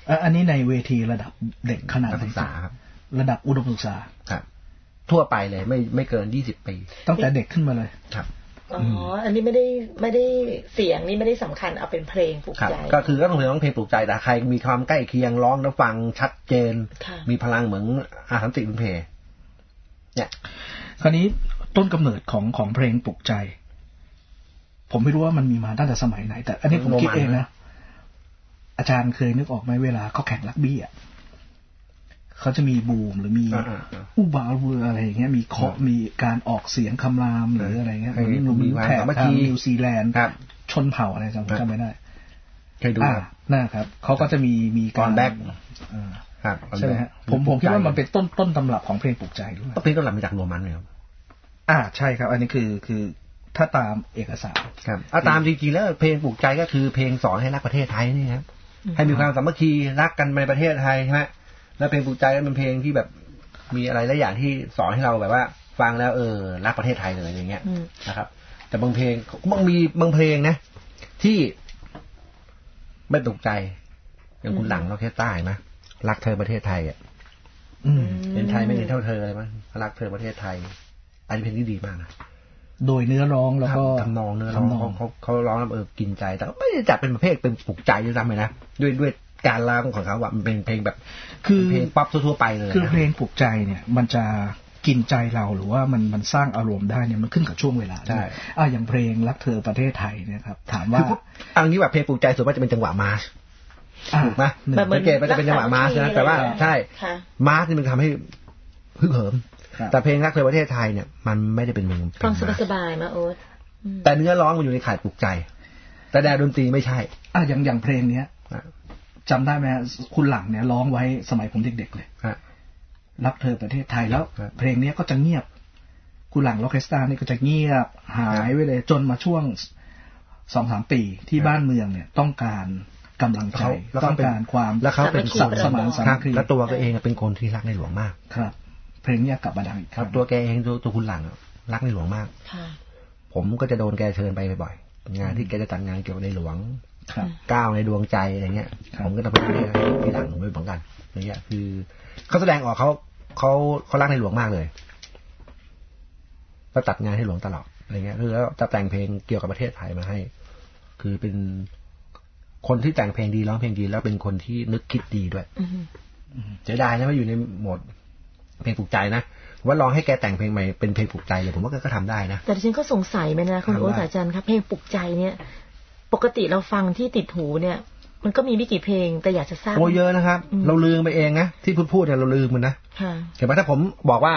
อันนี้ในเวทีระดับเด็กขนาดศึกษาครับระดับอุดมศึกษาครับทั่วไปเลยไม่ไม่เกินยี่สิบปีตั้งแต่เด็กขึ้นมาเลยครับอ๋ออันนี้ไม่ได้ไม่ได้เสียงนี่ไม่ได้สำคัญเอาเป็นเพลงปลุกใจก็คือก็ต้องเพลงร้องเพลงปลุกใจแต่ใครมีความใกล้เคียงร้องแล้วฟังชัดเจนมีพลังเหมือนอาสันติบุญเพเนี่ยคราวนี้ต้นกำเนิดของของเพลงปลุกใจผมไม่รู้ว่ามันมีมาตั้งแต่สมัยไหนแต่อันนี้ผมคิดเองนะอาจารย์เคยนึกออกไหมเวลาเขาแข่งรักบี้อ่ะเขาจะมีบูมหรือมีอุบาเวอร์อะไรอย่างเงี้ยมีเคาะมีการออกเสียงคำรามหรืออะไรเงี้ยมีหนุ่มแถบทางนิวซีแลนด์ชนเผ่าอะไรจำจำไม่ได้เคยดูนะครับเขาก็จะมีมีการแบ็กใช่ไหมฮะผมผมคิดว่ามันเป็นต้นต้นตำรับของเพลงปลุกใจด้วยเพลงต้นตำรับมาจากโรมันเลยครับอ่าใช่ครับอันนี้คือคือถ้าตามเอกสารครับถ้าตามจริงๆแล้วเพลงปลุกใจก็คือเพลงสอนให้รักประเทศไทยนี่ครับให้มีความสามัคคีรักกันในประเทศไทยใช่ไหมแล้วเพลงปลุกใจก็เป็นเพลงที่แบบมีอะไรหลายอย่างที่สอนให้เราแบบว่าฟังแล้วเออรักประเทศไทยเลยอย่างเงี้ยนะครับแต่บางเพลงบางมีบางเพลงนะที่ไม่ปลุกใจอย่างคุณหลังเราแค่ใต้ไหมรักเธอประเทศไทยอ่ะเป็นไทยไม่เห็นเท่าเธอเลยมั้ยรักเธอประเทศไทยอันนี้เพลงที่ดีมากนะโดยเนื้อร้องแล้วก็ทำนองเนื้อร้องเขาเขาเขาร้องแล้วเออกินใจแต่ไม่ได้จัดเป็นประเภทเป็นปลุกใจด้วยซ้ำเลยนะด้วยด้วยการร้องของเขาว่ามันเป็นเพลงแบบคือเพลงป๊อปทั่วๆไปเลยคือเพลงปลุกใจเนี่ยมันจะกินใจเราหรือว่ามันมันสร้างอารมณ์ได้เนี่ยมันขึ้นกับช่วงเวลาใช่อ่าอย่างเพลงรักเธอประเทศไทยเนี่ยครับถามว่าอันนี้แบบเพลงปลุกใจส่วนมากจะเป็นจังหวะมาร์ชถูกไหมสังเกตมันจะเป็นจังหวะมาร์ชนะแต่ว่าใช่มาร์ชนี่มันทำให้ฮึกเหิมแต่เพลงรักเธอประเทศไทยเนี่ยมันไม่ได้เป็นเพลงฟังสบายๆมาโอ๊ตแต่เนื้อร้องมันอยู่ในข่ายปลุกใจแต่แนวดนตรีไม่ใช่อ่ะอย่างอย่างเพลงเนี้ยจำได้ไหมคุณหลังเนี่ยร้องไว้สมัยผมเด็กๆเลยรักเธอประเทศไทยแล้วเพลงนี้ก็จะเงียบคุณหลังล็อกเคสตานี่ก็จะเงียบหายไปเลยจนมาช่วงสองสามปีที่บ้านเมืองเนี่ยต้องการกำลังใจต้องการความแล้วเขาเป็นสัมสมานสามัคคีแล้วตัวก็เองเป็นคนที่รักในหลวงมากครับเพลงนี้กลับมาดังอีกครับตัวแกเองตัวตัวคุณหลังรักในหลวงมากผมก็จะโดนแกเชิญไปบ่อยๆงานที่แกจะจัดงานเกี่ยวกับในหลวงก้าวในดวงใจอะไรเงี้ยผมก็จะไปเรียกที่หลังด้วยเหมือนกันอย่างเงี้ยคือเขาแสดงออกเขาเขาเขารักในหลวงมากเลยก็ตัดงานให้หลวงตลอดอะไรเงี้ยคือแล้วจะแต่งเพลงเกี่ยวกับประเทศไทยมาให้คือเป็นคนที่แต่งเพลงดีร้องเพลงดีแล้วเป็นคนที่นึกคิดดีด้วยเสียดายนะว่าอยู่ในโหมดเพลงปลุกใจนะว่าลองให้แกแต่งเพลงใหม่เป็นเพลงปลุกใจเลยผมว่าก็ทำได้นะแต่ดิฉันก็สงสัยไหมนะคุณโอ๊ตอาจารย์ครับเพลงปลุกใจเนี่ยปกติเราฟังที่ติดหูเนี่ยมันก็มีไม่กี่เพลงแต่อยากจะทราบโอ้เยอะนะครับเราลืมไปเองนะที่พูดพูดเนี่ยเราลืมมันนะเห็นไหมถ้าผมบอกว่า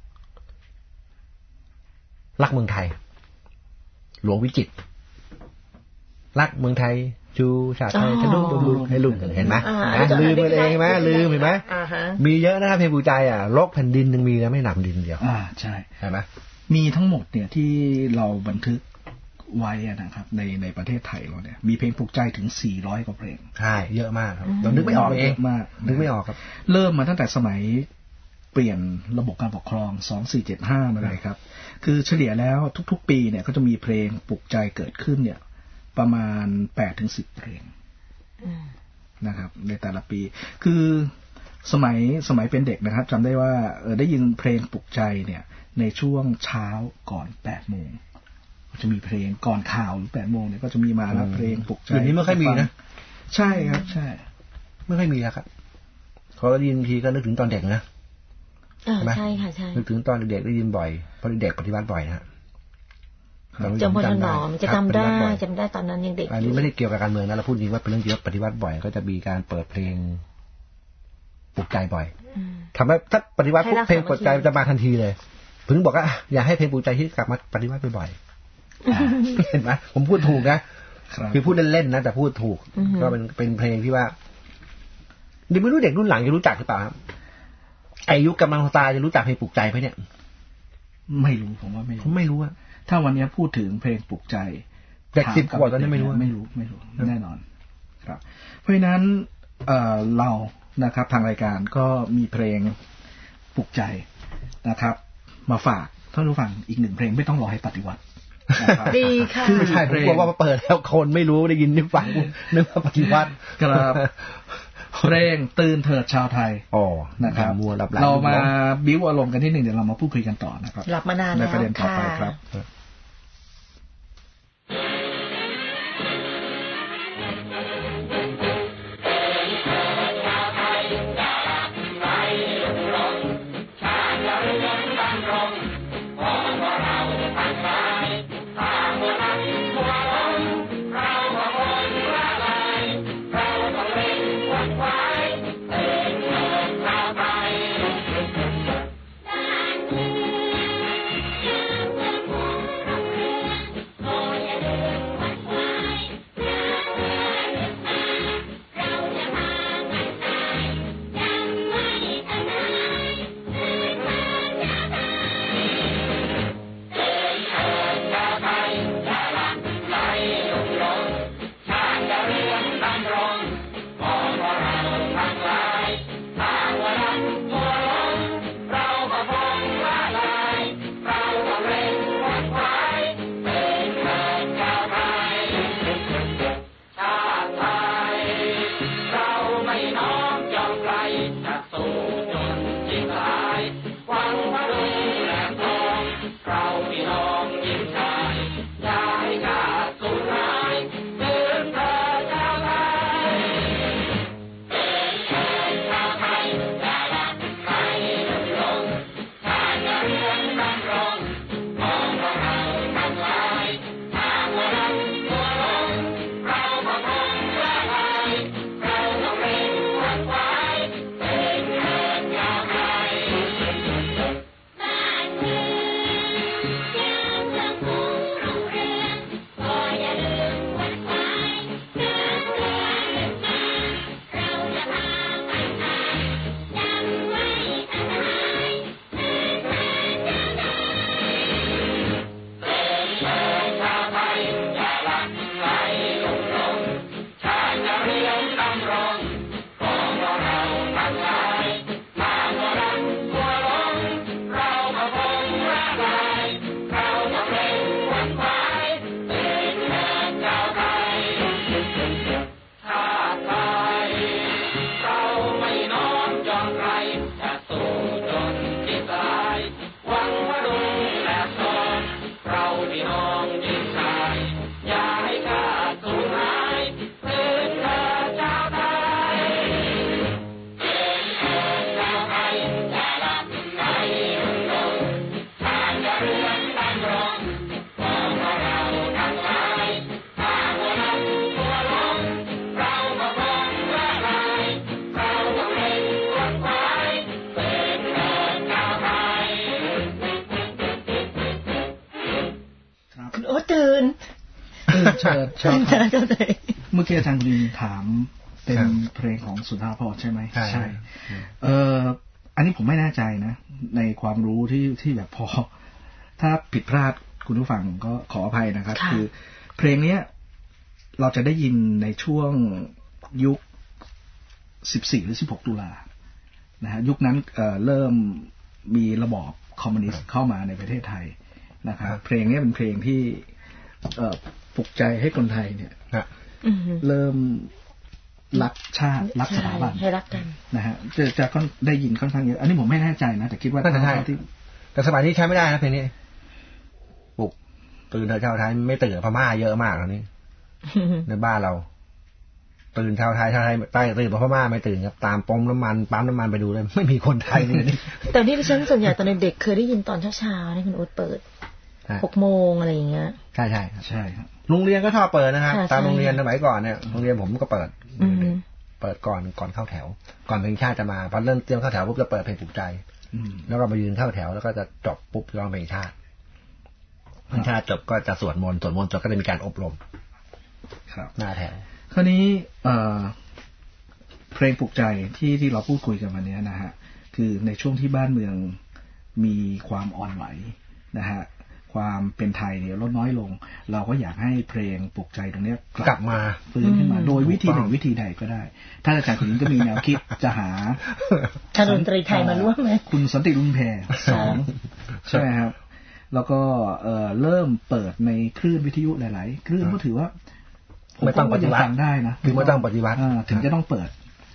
รักเมืองไทยหลวงวิจิตรรักเมืองไทยชูชาติไทยทะลุบำรุงให้ลุ่มเห็นไหมลืมไปเองไหมลืมเห็นไหมมีเยอะนะครับเพลงปลุกใจอ่ะโลกแผ่นดินยังมีแล้วไม่หนำดินเดียวอ่าใช่เห็นไหมมีทั้งหมดเนี่ยที่เราบันทึกไว้นะครับในในประเทศไทยเราเนี่ยมีเพลงปลุกใจถึงสี่ร้อยกว่าเพลงใช่เยอะมากครับเรานึกไม่ออกเองมากนึกไม่ออกครับเริ่มมาตั้งแต่สมัยเปลี่ยนระบบการปกครองสองสี่เจ็ดห้ามาเลยครับคือเฉลี่ยแล้วทุกๆปีเนี่ยก็จะมีเพลงปลุกใจเกิดขึ้นเนี่ยประมาณแปดถึงสิบเพลงนะครับในแต่ละปีคือสมัยสมัยเป็นเด็กนะครับจำได้ว่าเออได้ยินเพลงปลุกใจเนี่ยในช่วงเช้าก่อนแปดโมงจะมีเพลงก่อนข่าวหรือแปดโมงเนี่ยก็จะมีมาแล้วเพลงปลุกใจอย่างนี้ไม่ค่อยมีนะใช่ครับใช่ไม่ค่อยมีครับพอได้ยินทีก็นึกถึงตอนเด็กนะใช่ค่ะใช่นึกถึงตอนเด็กได้ยินบ่อยเพราะเด็กปฏิบัติบ่อยนะจำพลถนอมจะจำได้จำได้ตอนนั้นยังเด็กอันนี้ไม่ได้เกี่ยวกับการเมืองนะเราพูดจริงว่าเป็นเรื่องที่ปฏิวัติบ่อยก็จะมีการเปิดเพลงปลุกใจบ่อยทำให้ถ้าปฏิวัติปุ๊บเพลงปลุกใจจะมาทันทีเลยถึงบอกว่าอยากให้เพลงปลุกใจที่กลับมาปฏิวัติบ่อยเห็นไหมผมพูดถูกนะคือพูดเล่นๆนะแต่พูดถูกก็เป็นเป็นเพลงที่ว่าเดี๋ยวไม่รู้เด็กรุ่นหลังจะรู้จักหรือเปล่าครับอายุกำลังตาจะรู้จักเพลงปลุกใจไหมเนี่ยไม่รู้ผมว่าไม่ผมไม่รู้อะถ้าวันนี้พูดถึงเพลงปลุกใจเด็กสิบขวบตอนนี้ไม่รู้ไม่รู้ไม่รู้แน่นอนครับเพราะฉะนั้นเอ่อเรานะครับทางรายการก็มีเพลงปลุกใจนะครับมาฝากท่านผู้ฟังอีกหนึ่งเพลงไม่ต้องรอให้ปฏิวัติดีค่ะคือใช่ผมกลัวว่าเปิดแล้วคนไม่รู้ได้ยินได้ฟังนึกว่าปฏิวัติครับเพลงตื่นเถิดชาวไทยอ๋อนะครับเรามาบิ้วอารมณ์กันที่หนึ่งเดี๋ยวเรามาพูดคุยกันต่อนะครับหลับมานานแล้วในประเด็นต่อไปครับเชิญเชิญเมื่อกี้อาจารย์บุญถามเป็นเพลงของสุนทรภพใช่ไหมใช่เอออันนี้ผมไม่แน่ใจนะในความรู้ที่ที่แบบพอถ้าผิดพลาดคุณผู้ฟังก็ขออภัยนะครับคือเพลงนี้เราจะได้ยินในช่วงยุคสิบสี่หรือสิบหกตุลานะฮะยุคนั้น เ, เริ่มมีระบอบคอมมิวนิสต์เข้ามาในประเทศไทยนะครับเพลงนี้เป็นเพลงที่ปลุกใจให้คนไทยเนี่ยเริ่มรักชาติรักสถาบันให้รักกันนะฮะจะจะก็ได้ยินค่อนข้างเยอะอันนี้ผมไม่แน่ใจนะแต่คิดว่าใช่ที่แต่สมัยนี้ใช้ไม่ได้นะเพลงนี้ปลุกตื่นเถิดชาวไทยไม่ตื่นพม่าเยอะมากตอนนี้ในบ้านเราตื่นชาวไทยชาวไทยใต้ตื่นพม่าไม่ตื่นครับตามปั๊มน้ำมันปั๊มน้ำมันไปดูเลยไม่มีคนไทยเลยนี่แต่ที่ดิฉันส่วนใหญ่ตอนเด็กเคยได้ยินตอนเช้าๆนี่คุณอุ๊ดเปิดหกโมงอะไรอย่างเงี้ยใช่ใช่ใช่ครับโรงเรียนก็ชอบเปิดนะครับตามโรงเรียนสมัยก่อนเนี่ยโรงเรียนผมก็เปิดเปิดก่อนก่อนเข้าแถวก่อนเพลงชาติจะมาพอเริ่มเตรียมเข้าแถวปุ๊บจะเปิดเพลงปลุกใจแล้วก็มายืนเข้าแถวแล้วก็จะจบปุ๊บร้องเพลงชาติเพลงชาติจบก็จะสวดมนต์สวดมนต์จบก็จะมีการอบรมครับหน้าแถวคราวนี้เพลงปลุกใจที่ที่เราพูดคุยกันวันนี้นะฮะคือในช่วงที่บ้านเมืองมีความอ่อนไหวนะฮะความเป็นไทยเนี่ยลดน้อยลงเราก็อยากให้เพลงปลุกใจตรงนี้กลับมาฟื้นขึ้นมาโดยวิธีหนึ่งวิธีใดก็ได้ถ้าอาจารย์คนนี้ก็มีแนวคิดจะหาดนตรีไทยมาร่วมไหมคุณสันติรุ่งแพรสองใช่ไหมครับแล้วก็เริ่มเปิดในคลื่นวิทยุหลายๆคลื่นก็ถือว่าไม่ต้องปฏิบัติได้นะคือไม่ต้องปฏิบัติถึงจะต้องเปิด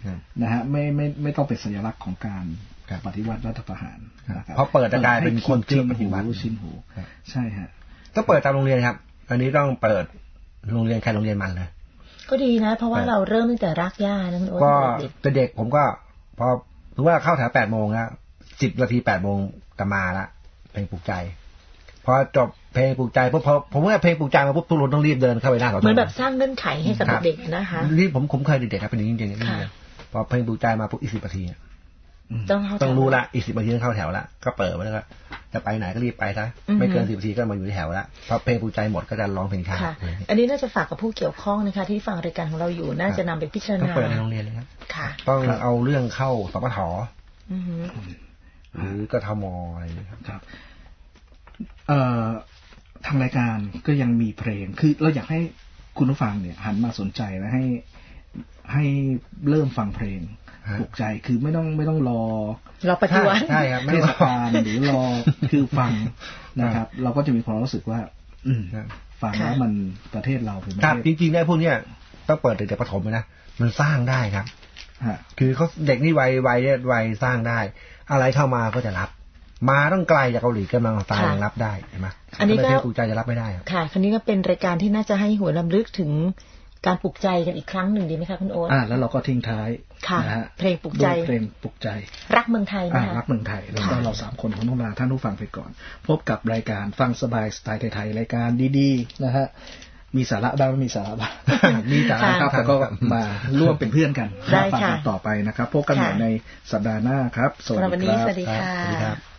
นะฮะไม่ไม่ไม่ต้องเป็นสัญลักษณ์ของการปฏิวัติรัฐประหารเพราะเปิดจะกลายเป็นคนที่ปฏิวัติชินหูใช่ฮะก็เปิดตามโรงเรียนครับอันนี้ต้องเปิดโรงเรียนใครโรงเรียนมันเลยก็ดีนะเพราะว่าเราเริ่มตั้งแต่รักย่านะคุณโอ๊ตก็เป็นเด็กผมก็พอถือว่าเข้าแถวแปดโมงแล้วสิบนาทีแปดโมงจะมาละเพลงปลุกใจพอจบเพลงปลุกใจปุ๊บพอผมว่าเพลงปลุกใจมาปุ๊บทุกคนต้องรีบเดินเข้าไปหน้าเสาธงเหมือนแบบสร้างเงื่อนไขให้กับเด็กนะคะนี่ผมผมเคยเด็กๆครับเป็นจริงๆพอเพลงปลุกใจมาปุ๊บอีกสิบนาทีต้องต้องรู้ละอีกสิบนาทีต้องเข้าแถวละก็เปิดมาแล้วก็จะไปไหนก็รีบไปซะไม่เกินสิบนาทีก็มาอยู่ที่แถวละพอเพลงปลุกใจหมดก็จะร้องเพลงช้าอันนี้น่าจะฝากกับผู้เกี่ยวข้องนะคะที่ฟังรายการของเราอยู่น่าจะนำไปพิจารณาต้องเปิดในโรงเรียนเลยครับต้องเอาเรื่องเข้าสปทหรือกทมอะไรครับเอ่อทางรายการก็ยังมีเพลงคือเราอยากให้คุณผู้ฟังเนี่ยหันมาสนใจและให้ให้เริ่มฟังเพลงปลุกใจคือไม่ต้องไม่ต้องรอรอปฏิวัติใช่ครับเทศกาลหรือรอคือฟังนะครับเราก็จะมีความรู้สึกว่าอืมฟังแล้วมันประเทศเราเป็นประเทศจริงๆได้พวกเนี้ยต้องเปิดตั้งแต่ประถมเลยนะมันสร้างได้ครับคือเขาเด็กนี่วัยวัยวัยสร้างได้อะไรเข้ามาก็จะรับมาต้องไกลจากเกาหลีกำลังตายยังรับได้ใช่ไหมอันนี้ก็ปลุกใจจะรับไม่ได้ค่ะคราวนี้ก็เป็นรายการที่น่าจะให้หัวลำลึกถึงการปลุกใจกันอีกครั้งหนึ่งดีไหมคะคุณโอ๊ตอ่าแล้วเราก็ทิ้งท้ายนะฮะเพลงปลุกใจเพลงปลุกใจรักเมืองไทยนะคะรักเมืองไทยแล้วก็เราสามคนคงต้องลาท่านผู้ฟังไปก่อนพบกับรายการฟังสบายสไตล์ไทยๆรายการดีๆนะฮะมีสาระบ้างไม่มีสาระบ้างมีสาระครับแล้วก็มาร่วมเป็นเพื่อนกันฟังกันต่อไปนะครับพบกันใหม่ในสัปดาห์หน้าครับสวัสดีครับสวัสดีค่ะ